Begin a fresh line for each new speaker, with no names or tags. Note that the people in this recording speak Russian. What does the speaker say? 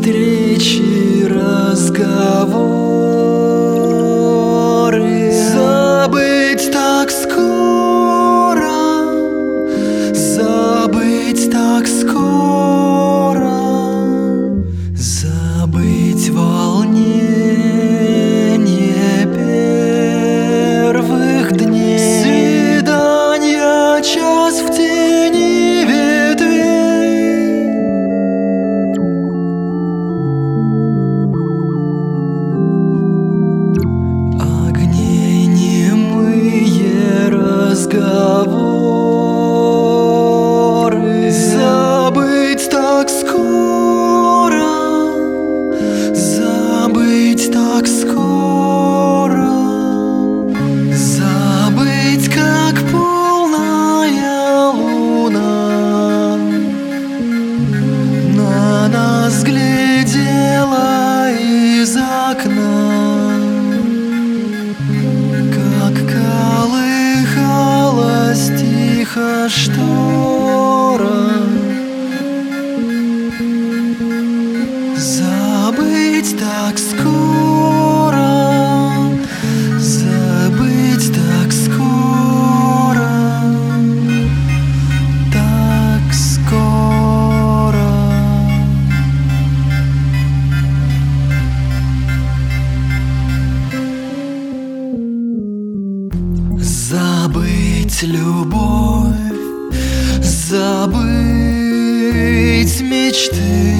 встречи, разговоры. Забыть так скоро, забыть так скоро, забыть волнение первых дней. Свидания, час в тени ветвей. Огней немые разговоры. Забыть так скоро, забыть так скоро, забыть, как полная луна на нас глядела из окна, как колыхалась тихо штора. Забыть так скоро, забыть так скоро, так скоро. Забыть любовь, забыть мечты.